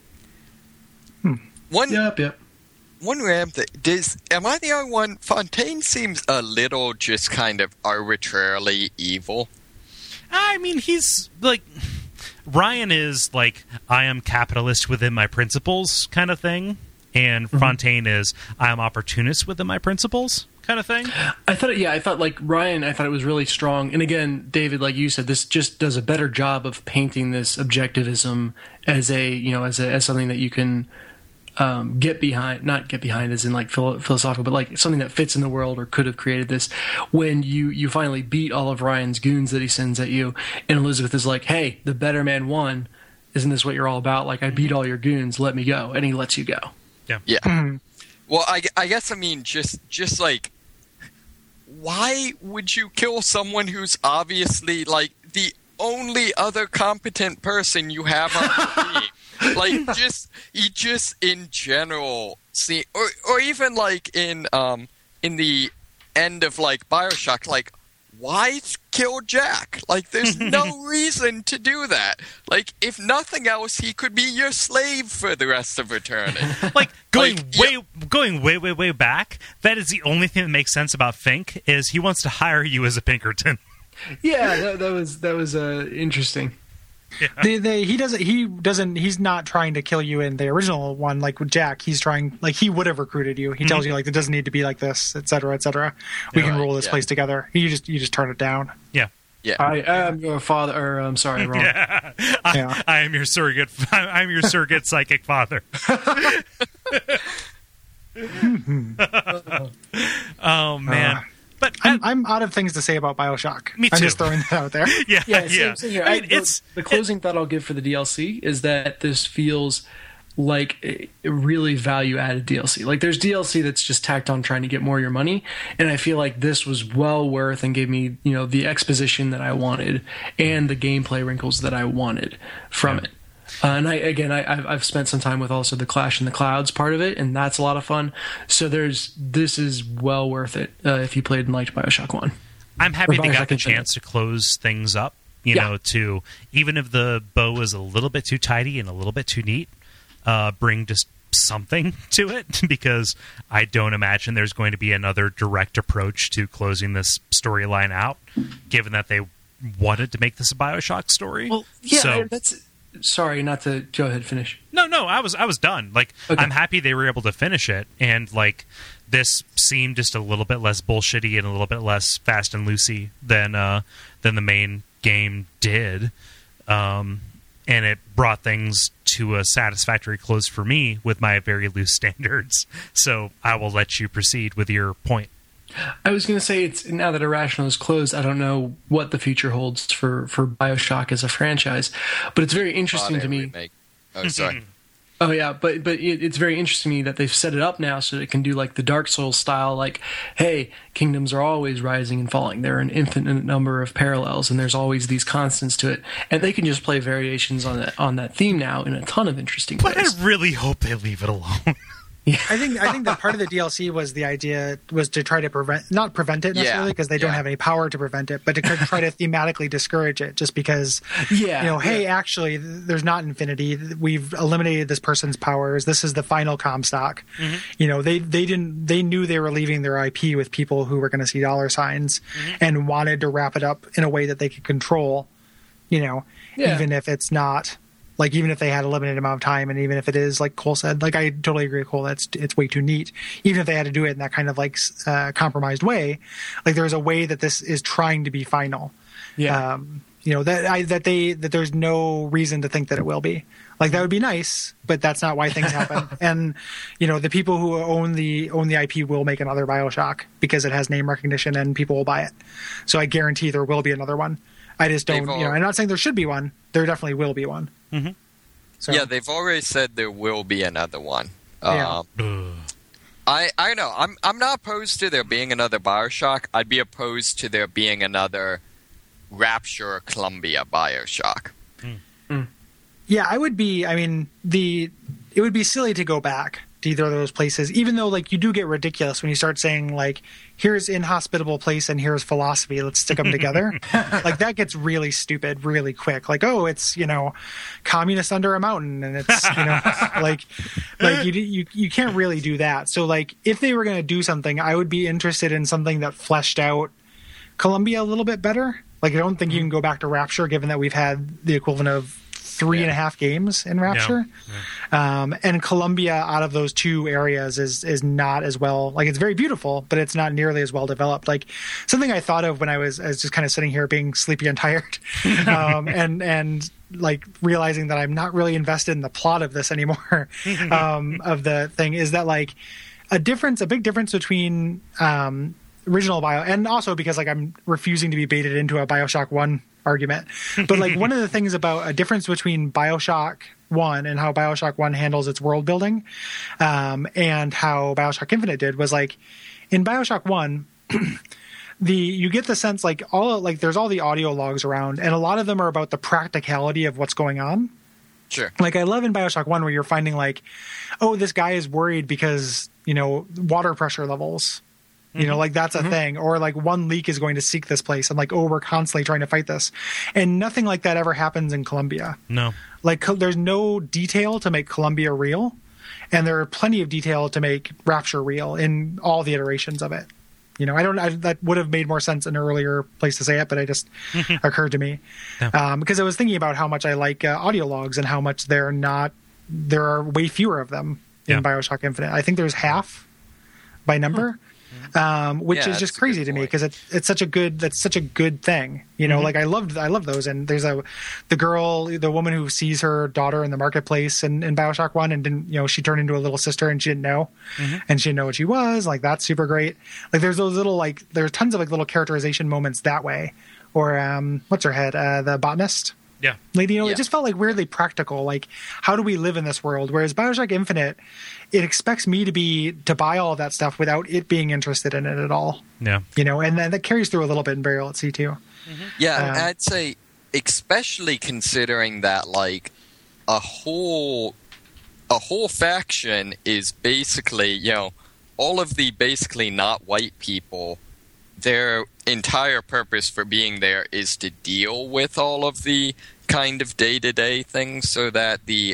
One random thing. Am I the only one? Fontaine seems a little just kind of arbitrarily evil. I mean, he's like... Ryan is like, I am capitalist within my principles kind of thing. And Fontaine is, I am opportunist within my principles kind of thing. I thought like Ryan, I thought it was really strong. And again, David, like you said, this just does a better job of painting this objectivism as as something that you can... not get behind as in like philosophical, but like something that fits in the world or could have created this. When you finally beat all of Ryan's goons that he sends at you, and Elizabeth is like, hey, the better man won. Isn't this what you're all about? Like, I beat all your goons, let me go. And he lets you go. Yeah. Well, I guess, I mean, just like, why would you kill someone who's obviously like the only other competent person you have on the team? Like, just in general, see, or even like in the end of like BioShock, like, why kill Jack? Like, there's no reason to do that. Like, if nothing else, he could be your slave for the rest of eternity. Like, going way back, that is the only thing that makes sense about Fink, is he wants to hire you as a Pinkerton. Yeah, that was interesting. Yeah. He's not trying to kill you in the original one like with Jack. He's trying, like, he would have recruited you. He tells you like it doesn't need to be like this, etc., etc. We can rule this place together. You just turn it down. Yeah. I am your father, or I'm sorry, wrong. I am your surrogate. I'm your surrogate psychic father. Oh man. But I'm out of things to say about BioShock. Me too. I'm just throwing that out there. Same here. It's the closing thought I'll give for the DLC is that this feels like a really value-added DLC. Like, there's DLC that's just tacked on trying to get more of your money, and I feel like this was well worth and gave me, the exposition that I wanted and the gameplay wrinkles that I wanted from it. And I've spent some time with also the Clash in the Clouds part of it, and that's a lot of fun. So this is well worth it if you played and liked BioShock 1. I'm happy they got the chance to close things up, to, even if the bow is a little bit too tidy and a little bit too neat, bring just something to it, because I don't imagine there's going to be another direct approach to closing this storyline out, given that they wanted to make this a BioShock story. Well, yeah, so, sorry, not to go ahead, finish. No, I was done. Like, okay. I'm happy they were able to finish it, and like this seemed just a little bit less bullshitty and a little bit less fast and loosey than the main game did, and it brought things to a satisfactory close for me with my very loose standards. So I will let you proceed with your point. I was going to say, it's now that Irrational is closed, I don't know what the future holds for BioShock as a franchise, but it's very interesting to me. Remake. Oh, sorry. Oh yeah, but it's very interesting to me that they've set it up now so that it can do like the Dark Souls style, like, hey, kingdoms are always rising and falling. There are an infinite number of parallels, and there's always these constants to it, and they can just play variations on that theme now in a ton of interesting ways. But I really hope they leave it alone. I think that part of the DLC was the idea was to try to not prevent it necessarily because they don't have any power to prevent it, but to try to thematically discourage it just because, hey, actually, there's not infinity. We've eliminated this person's powers. This is the final Comstock. They knew they were leaving their IP with people who were going to see dollar signs and wanted to wrap it up in a way that they could control, even if it's not. Like, even if they had a limited amount of time, and even if it is, like Cole said, like, I totally agree with Cole, it's way too neat. Even if they had to do it in that kind of, like, compromised way, like, there's a way that this is trying to be final. Yeah. That there's no reason to think that it will be. Like, that would be nice, but that's not why things happen. And, the people who own the IP will make another BioShock because it has name recognition and people will buy it. So I guarantee there will be another one. I just don't, I'm not saying there should be one. There definitely will be one. Mm-hmm. So. Yeah, they've already said there will be another one. I know. I'm not opposed to there being another BioShock. I'd be opposed to there being another Rapture or Columbia BioShock. Yeah, I would be. I mean, it would be silly to go back to either of those places, even though, like, you do get ridiculous when you start saying, like, here's Inhospitable Place and here's Philosophy, let's stick them together. Like, that gets really stupid really quick. Like, oh, it's, communist under a mountain, and it's, like you can't really do that. So, like, if they were going to do something, I would be interested in something that fleshed out Columbia a little bit better. Like, I don't think you can go back to Rapture, given that we've had the equivalent of 3.5 games in Rapture. And Columbia, out of those two areas, is not as well, like, it's very beautiful, but it's not nearly as well developed. Like, something I thought of when I was just kind of sitting here being sleepy and tired, and like realizing that I'm not really invested in the plot of this anymore, of the thing, is that, like, a big difference between original and also because, like, I'm refusing to be baited into a BioShock 1 argument, but, like, one of the things about a difference between BioShock 1 and how BioShock 1 handles its world building, and how BioShock Infinite did, was, like, in BioShock 1, you get the sense, like, there's all the audio logs around, and a lot of them are about the practicality of what's going on. Sure. Like, I love in BioShock 1 where you're finding, like, oh, this guy is worried because, water pressure levels. Like, that's a thing. Or, like, one leak is going to seek this place. And, like, oh, we're constantly trying to fight this. And nothing like that ever happens in Columbia. No. Like, there's no detail to make Columbia real. And there are plenty of detail to make Rapture real in all the iterations of it. That would have made more sense in an earlier place to say it, but it just occurred to me. Yeah. Because I was thinking about how much I like audio logs and how much there are way fewer of them in BioShock Infinite. I think there's half by number. Which is just crazy to me because it's such a good thing, like I love those. And there's the woman who sees her daughter in the marketplace in BioShock 1 and didn't, she turned into a little sister and she didn't know, and she didn't know what she was. Like, that's super great. Like, there's those little, like, there's tons of, like, little characterization moments that way. Or what's her head, the botanist. Yeah. Like, it just felt, like, weirdly practical. Like, how do we live in this world? Whereas BioShock Infinite, it expects me to buy all of that stuff without it being interested in it at all. Yeah. And then that carries through a little bit in Burial at Sea too. Yeah, I'd say, especially considering that, like, a whole faction is basically, all of the basically not white people, their entire purpose for being there is to deal with all of the kind of day-to-day things so that the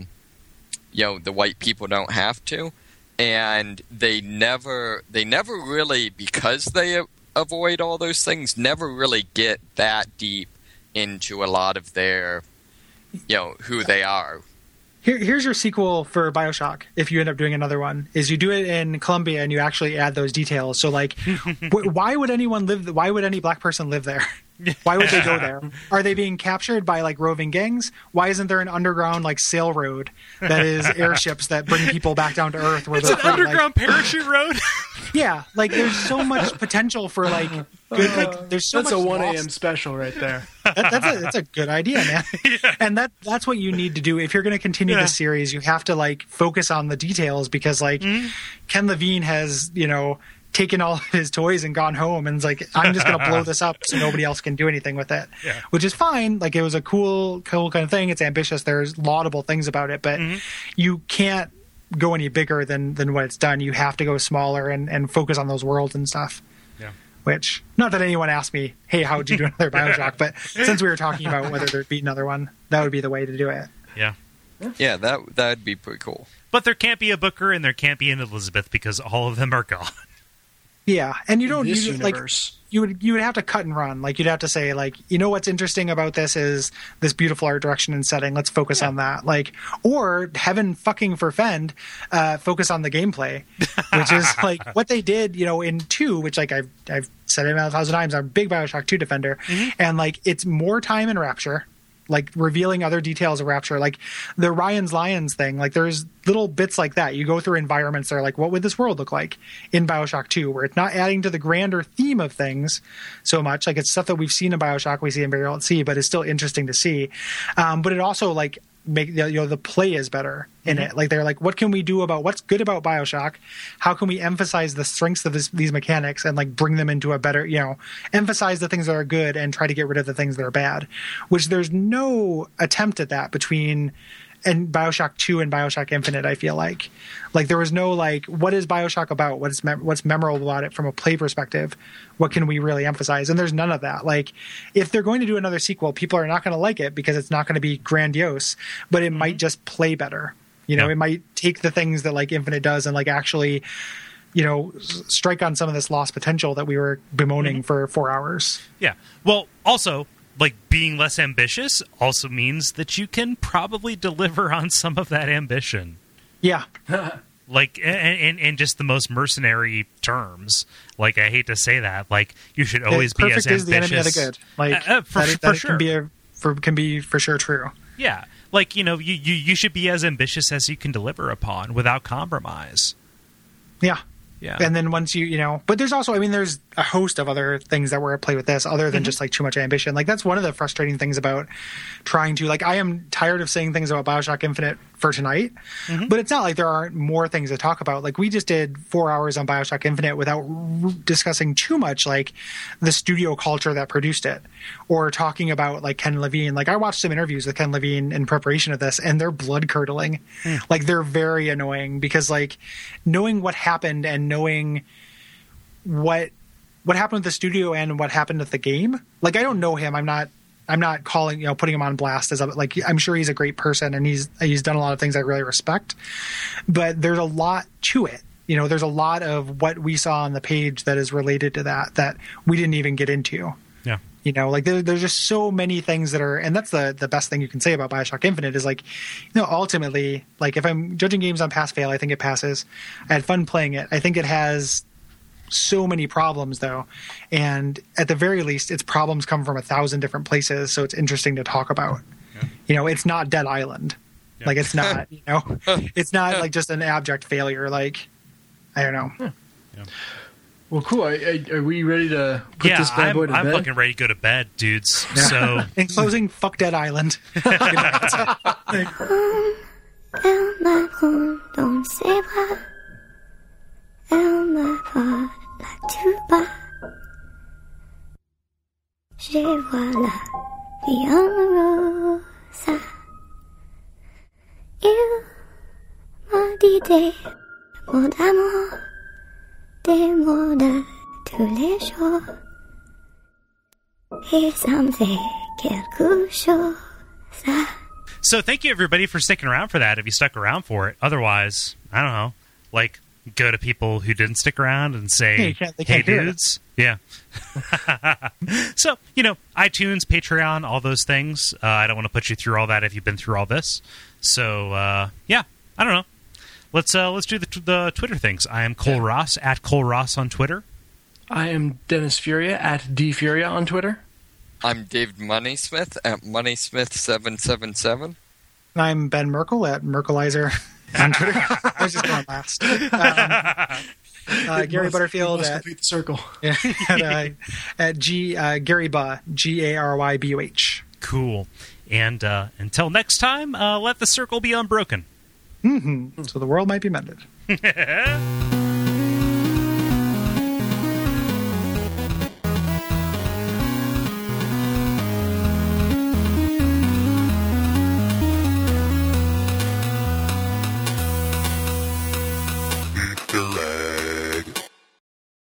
white people don't have to. And they never really, because they avoid all those things, never really get that deep into a lot of their, who they are. Here's your sequel for BioShock. If you end up doing another one, is you do it in Columbia and you actually add those details. So, like, why would anyone live? Why would any black person live there? Why would they go there? Are they being captured by, like, roving gangs? Why isn't there an underground, like, sail road that is airships that bring people back down to Earth? Where it's an underground parachute road. Yeah, like, there's so much potential for, like, good. Like, there's so that's much. That's a 1 a.m. special right there. That's a good idea, man. Yeah. And that's what you need to do if you're going to continue the series. You have to, like, focus on the details because, like, Ken Levine has, taken all of his toys and gone home and is like, I'm just going to blow this up so nobody else can do anything with it, which is fine. Like, it was a cool kind of thing. It's ambitious. There's laudable things about it, but you can't go any bigger than what it's done. You have to go smaller and focus on those worlds and stuff. Yeah. Which, not that anyone asked me, hey, how would you do another Bioshock? But since we were talking about whether there'd be another one, that would be the way to do it. Yeah. Yeah, that'd be pretty cool. But there can't be a Booker and there can't be an Elizabeth because all of them are gone. Yeah, and you don't this use like universe. you would have to cut and run. Like you'd have to say like, you know what's interesting about this is this beautiful art direction and setting. Let's focus on that. Like, or heaven fucking forfend, focus on the gameplay, which is like what they did, in 2, which like I've said it 1,000 times. I'm a big BioShock 2 defender, and like it's more time in Rapture. Like revealing other details of Rapture, like the Ryan's Lions thing. Like there's little bits like that. You go through environments that are like, what would this world look like in BioShock 2, where it's not adding to the grander theme of things so much. Like it's stuff that we've seen in BioShock, we see in Burial at Sea, but it's still interesting to see. But it also like make the play is better in it. Like they're like, what can we do about what's good about BioShock? How can we emphasize the strengths of these mechanics and like bring them into a better, emphasize the things that are good and try to get rid of the things that are bad, which there's no attempt at that between and BioShock 2 and BioShock Infinite. I feel like there was no like, what is BioShock about? What's memorable about it from a play perspective? What can we really emphasize? And there's none of that. Like if they're going to do another sequel, people are not going to like it because it's not going to be grandiose, but it might just play better. It might take the things that like Infinite does and like actually, strike on some of this lost potential that we were bemoaning for 4 hours. Yeah. Well, also, like being less ambitious also means that you can probably deliver on some of that ambition. Yeah. Like in just the most mercenary terms. Like I hate to say that. Like you should always be as ambitious. Perfect is the enemy of the good. Like for sure. Can be for sure true. Yeah. Like, you should be as ambitious as you can deliver upon without compromise. Yeah. Yeah. And then once but there's also, there's a host of other things that were at play with this other than just like too much ambition. Like that's one of the frustrating things about trying to, like, I am tired of saying things about BioShock Infinite for tonight, but it's not like there aren't more things to talk about. Like we just did 4 hours on BioShock Infinite without discussing too much like the studio culture that produced it or talking about like Ken Levine. Like I watched some interviews with Ken Levine in preparation of this and they're blood curdling. Like they're very annoying because like knowing what happened and knowing what happened with the studio and what happened with the game. Like I don't know him. I'm not calling, putting him on blast as like, I'm sure he's a great person and he's done a lot of things I really respect, but there's a lot to it. There's a lot of what we saw on the page that is related to that we didn't even get into. Yeah. Like there's just so many things that are, and that's the best thing you can say about BioShock Infinite is like, ultimately, like if I'm judging games on pass fail, I think it passes. I had fun playing it. I think it has so many problems though, and at the very least its problems come from 1,000 different places, so it's interesting to talk about. It's not Dead Island. Like it's not it's not like just an abject failure. Like I don't know. Well, cool. Are we ready to put this bad boy to bed? I'm fucking ready to go to bed, dudes. So in closing, fuck Dead Island. Elle me vole la tuba. Je vois la Rosa. Il m'a dit des mots d'amour, des mots de tous les jours. Et ça me fait quelque chose. So thank you everybody for sticking around for that if you stuck around for it. Otherwise, I don't know, like go to people who didn't stick around and say, hey dudes. Yeah. So, iTunes, Patreon, all those things. I don't want to put you through all that if you've been through all this. So, yeah, I don't know. Let's do the Twitter things. I am Cole Ross, at Cole Ross on Twitter. I am Dennis Furia, at DFuria on Twitter. I'm David Moneysmith, at Moneysmith777. I'm Ben Merkel, at Merkelizer on Twitter. I was just going last. Gary Butterfield at complete the circle. Yeah, at Gary Buh, GaryBuh. Cool. And until next time, let the circle be unbroken. So the world might be mended.